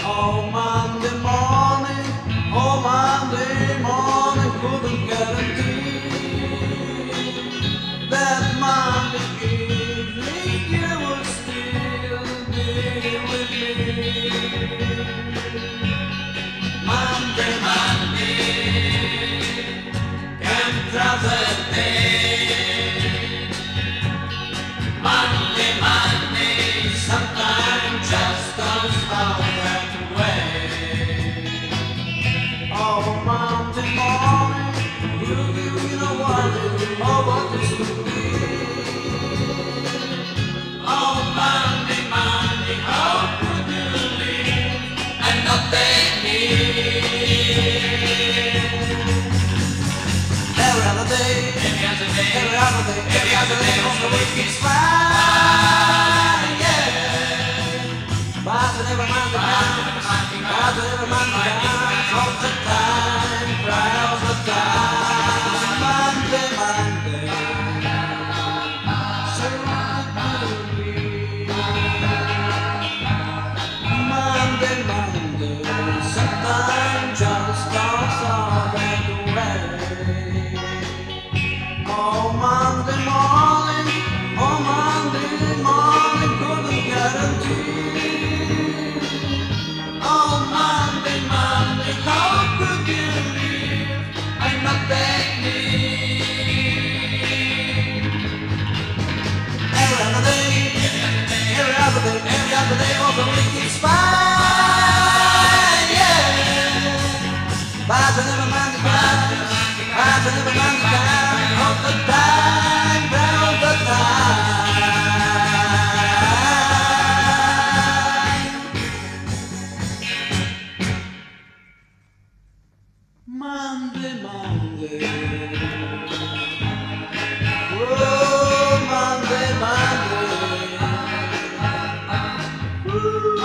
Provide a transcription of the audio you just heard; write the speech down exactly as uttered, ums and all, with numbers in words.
Oh, Monday morning, oh, Monday morning, couldn't guarantee that Monday evening you would still be with me. Monday, Monday, can't trust a day. Monday, Monday, sometimes just don't stop that way. Oh, Monday morning, you really know what it is, oh, what this could be. Oh, Monday, Monday, how could you leave and not take me? Every other day, every other day, every other day, every other day of the week is fine, yeah. But never mind the counts, but never mind the counts all the time, cry all the time. Monday, Monday, so happy. Monday, Monday, sometimes just goes all that way. Oh, Monday morning, oh, Monday morning, couldn't guarantee. Oh, Monday, Monday, how could you leave and not take me? Every other day, every other day, every other day of the week is fine, yeah. But I never mind the time, but I never mind the time, all the time, all the time. Monday, Monday, oh, Monday, Monday, ooh.